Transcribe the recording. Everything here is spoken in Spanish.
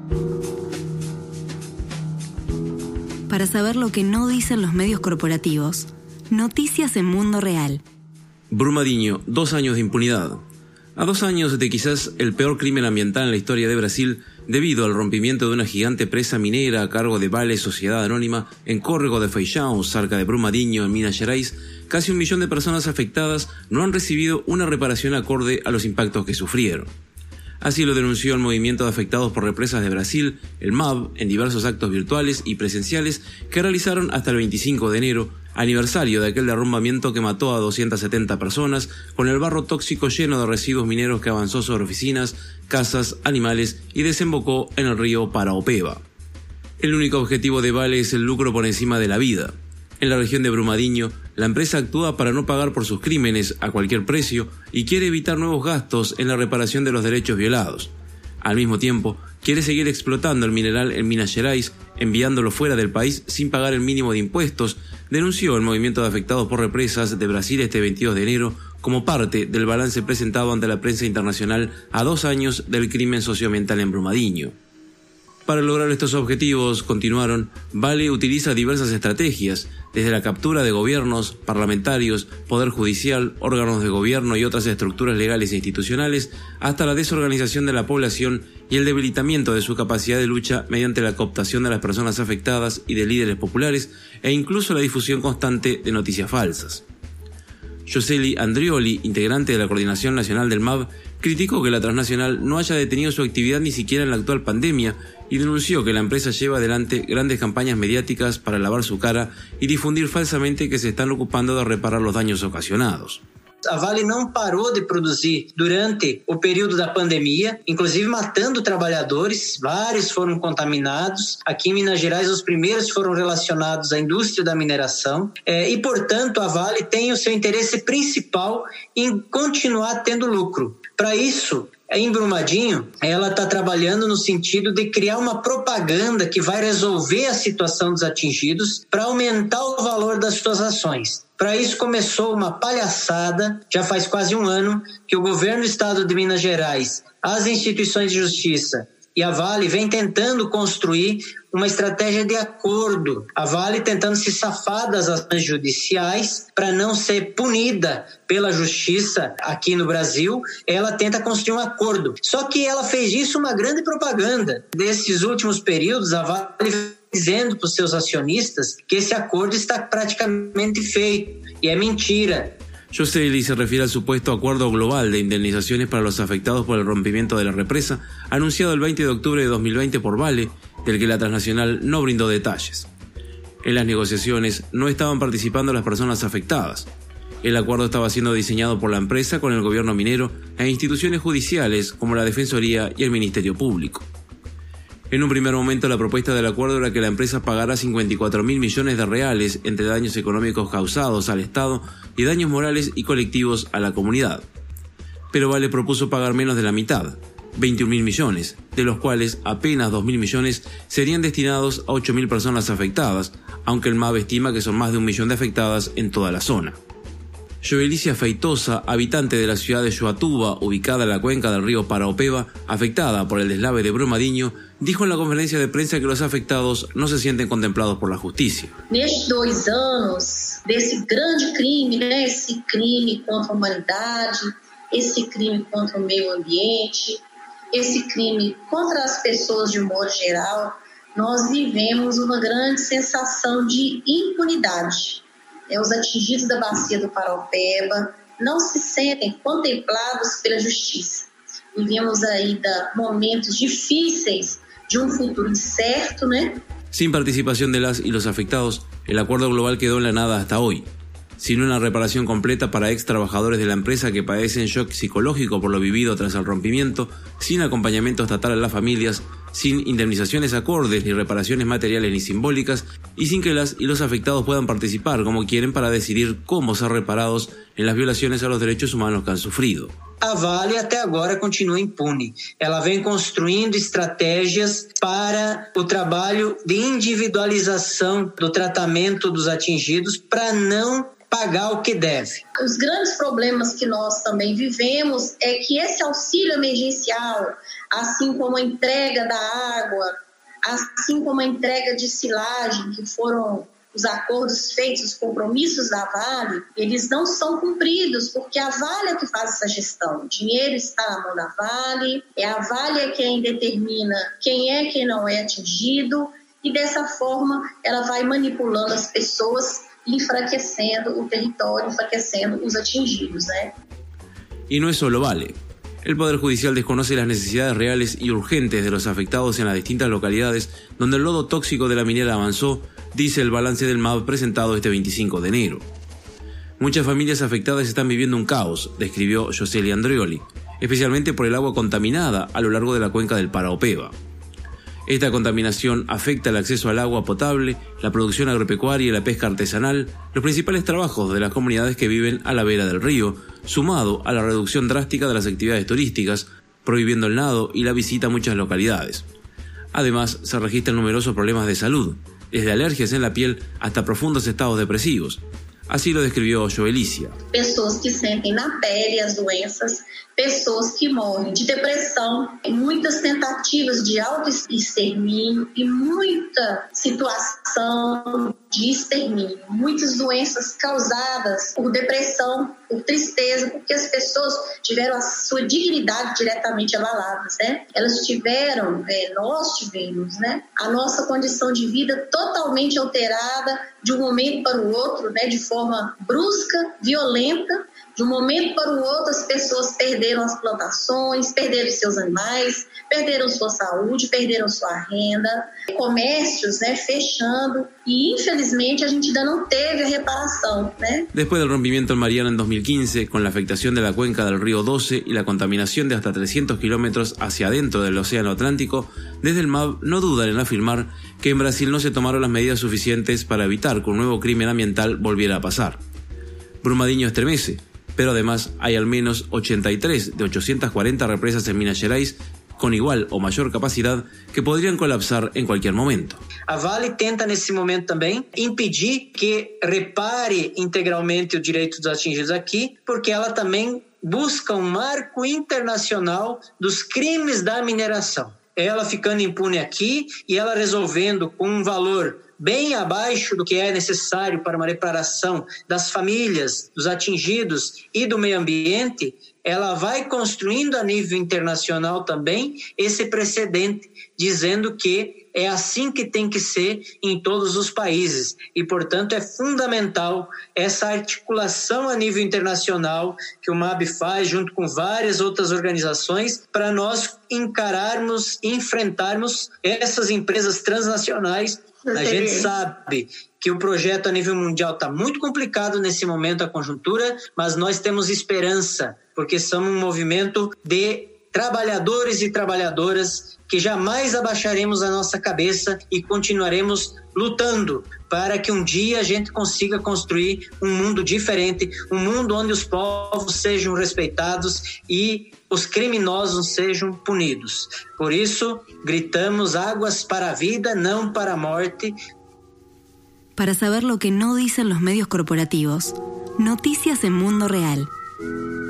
Para saber lo que no dicen los medios corporativos, noticias en Mundo Real. Brumadinho, 2 años de impunidad. A 2 años de quizás el peor crimen ambiental en la historia de Brasil, debido al rompimiento de una gigante presa minera a cargo de Vale Sociedad Anónima en Córrego de Feijão, cerca de Brumadinho, en Minas Gerais, casi 1 millón de personas afectadas no han recibido una reparación acorde a los impactos que sufrieron. Así lo denunció el Movimiento de Afectados por Represas de Brasil, el MAB, en diversos actos virtuales y presenciales que realizaron hasta el 25 de enero, aniversario de aquel derrumbamiento que mató a 270 personas, con el barro tóxico lleno de residuos mineros que avanzó sobre oficinas, casas, animales y desembocó en el río Paraopeba. El único objetivo de Vale es el lucro por encima de la vida. En la región de Brumadinho, la empresa actúa para no pagar por sus crímenes a cualquier precio y quiere evitar nuevos gastos en la reparación de los derechos violados. Al mismo tiempo, quiere seguir explotando el mineral en Minas Gerais, enviándolo fuera del país sin pagar el mínimo de impuestos, denunció el Movimiento de Afectados por Represas de Brasil este 22 de enero como parte del balance presentado ante la prensa internacional a 2 años del crimen socioambiental en Brumadinho. Para lograr estos objetivos, continuaron, Vale utiliza diversas estrategias, desde la captura de gobiernos, parlamentarios, poder judicial, órganos de gobierno y otras estructuras legales e institucionales, hasta la desorganización de la población y el debilitamiento de su capacidad de lucha mediante la cooptación de las personas afectadas y de líderes populares, e incluso la difusión constante de noticias falsas. Joseli Andrioli, integrante de la Coordinación Nacional del MAB, criticó que la transnacional no haya detenido su actividad ni siquiera en la actual pandemia y denunció que la empresa lleva adelante grandes campañas mediáticas para lavar su cara y difundir falsamente que se están ocupando de reparar los daños ocasionados. A Vale não parou de produzir durante o período da pandemia, inclusive matando trabalhadores, vários foram contaminados. Aqui em Minas Gerais, os primeiros foram relacionados à indústria da mineração e, portanto, a Vale tem o seu interesse principal em continuar tendo lucro. Para isso, em Brumadinho, ela está trabalhando no sentido de criar uma propaganda que vai resolver a situação dos atingidos para aumentar o valor das suas ações. Para isso começou uma palhaçada, já faz quase 1 ano, que o governo do estado de Minas Gerais, as instituições de justiça e a Vale vem tentando construir uma estratégia de acordo. A Vale tentando se safar das ações judiciais para não ser punida pela justiça aqui no Brasil. Ela tenta construir um acordo. Só que ela fez isso uma grande propaganda. Desses últimos períodos, a Vale dizendo para os seus acionistas que esse acordo está praticamente feito. E é mentira. Joseli se refiere al supuesto acuerdo global de indemnizaciones para los afectados por el rompimiento de la represa, anunciado el 20 de octubre de 2020 por Vale, del que la transnacional no brindó detalles. En las negociaciones no estaban participando las personas afectadas. El acuerdo estaba siendo diseñado por la empresa con el gobierno minero e instituciones judiciales como la Defensoría y el Ministerio Público. En un primer momento, la propuesta del acuerdo era que la empresa pagara 54.000 millones de reales entre daños económicos causados al Estado y daños morales y colectivos a la comunidad. Pero Vale propuso pagar menos de la mitad, 21.000 millones, de los cuales apenas 2.000 millones serían destinados a 8.000 personas afectadas, aunque el MAB estima que son más de 1 millón de afectadas en toda la zona. Joelicia Feitosa, habitante de la ciudad de Joatuba, ubicada en la cuenca del río Paraopeba, afectada por el deslave de Brumadinho, dijo en la conferencia de prensa que los afectados no se sienten contemplados por la justicia. Nestes 2 anos desse grande crime, esse crime contra a humanidade, esse crime contra o meio ambiente, esse crime contra as pessoas de modo geral, nós vivemos uma grande sensação de impunidade. Os atingidos da bacia do Paraopeba não se sentem contemplados pela justiça. Vivemos aí momentos difíceis de un futuro incierto, ¿no? Sin participación de las y los afectados, el acuerdo global quedó en la nada hasta hoy. Sin una reparación completa para ex trabajadores de la empresa que padecen shock psicológico por lo vivido tras el rompimiento, sin acompañamiento estatal a las familias, sin indemnizaciones acordes ni reparaciones materiales ni simbólicas, y sin que las y los afectados puedan participar como quieren para decidir cómo ser reparados en las violaciones a los derechos humanos que han sufrido. A Vale até agora continua impune. Ela vem construindo estratégias para o trabalho de individualização do tratamento dos atingidos para não pagar o que deve. Os grandes problemas que nós também vivemos é que esse auxílio emergencial, assim como a entrega da água, assim como a entrega de silagem, que foram os acordos feitos, os compromissos da Vale, eles não são cumpridos, porque a Vale é que faz essa gestão. O dinheiro está na mão da Vale, é a Vale quem determina quem é quem não é atingido, e dessa forma ela vai manipulando as pessoas, enfraquecendo o territorio, enfraquecendo os atingidos, ¿eh? Y no es solo Vale. El Poder Judicial desconoce las necesidades reales y urgentes de los afectados en las distintas localidades donde el lodo tóxico de la minera avanzó, dice el balance del MAB presentado este 25 de enero. Muchas familias afectadas están viviendo un caos, describió Joseli Andreoli, especialmente por el agua contaminada a lo largo de la cuenca del Paraopeba. Esta contaminación afecta el acceso al agua potable, la producción agropecuaria y la pesca artesanal, los principales trabajos de las comunidades que viven a la vera del río, sumado a la reducción drástica de las actividades turísticas, prohibiendo el nado y la visita a muchas localidades. Además, se registran numerosos problemas de salud, desde alergias en la piel hasta profundos estados depresivos. Así lo describió Joelicia. Pessoas que sentem na pele as doenças, pessoas que morrem de depressão, muitas tentativas de autoextermínio e muita situação de extermínio, muitas doenças causadas por depressão, por tristeza, porque as pessoas tiveram a sua dignidade diretamente abalada, né? Elas tiveram, nós tivemos, né, a nossa condição de vida totalmente alterada de um momento para o outro, né, de forma brusca, violenta. De um momento para o outro, as pessoas perderam as plantações, perderam seus animais, perderam sua saúde, perderam sua renda, comércios, né, fechando, y infelizmente a gente ainda no teve a reparación, ¿no? Después del rompimiento en Mariana en 2015, con la afectación de la cuenca del río 12 y la contaminación de hasta 300 kilómetros hacia adentro del océano Atlántico, desde el MAB no dudan en afirmar que en Brasil no se tomaron las medidas suficientes para evitar que un nuevo crimen ambiental volviera a pasar. Brumadinho estremece, pero además hay al menos 83 de 840 represas en Minas Gerais con igual o mayor capacidad que podrían colapsar en cualquier momento. A Vale tenta nesse momento também impedir que repare integralmente o direito dos atingidos aqui, porque ela também busca um marco internacional dos crimes da mineração. Ela ficando impune aqui e ela resolvendo com um valor bem abaixo do que é necessário para uma reparação das famílias, dos atingidos e do meio ambiente, ela vai construindo a nível internacional também esse precedente, dizendo que é assim que tem que ser em todos os países. E, portanto, é fundamental essa articulação a nível internacional que o MAB faz junto com várias outras organizações para nós encararmos e enfrentarmos essas empresas transnacionais. A gente sabe que o projeto a nível mundial está muito complicado nesse momento, a conjuntura, mas nós temos esperança, porque somos um movimento de trabalhadores e trabalhadoras que jamais abaixaremos a nossa cabeça e continuaremos lutando para que um dia a gente consiga construir um mundo diferente, um mundo onde os povos sejam respeitados e os criminosos sejam punidos. Por isso, gritamos águas para a vida, não para a morte. Para saber lo que no dicen los medios corporativos, noticias en Mundo Real.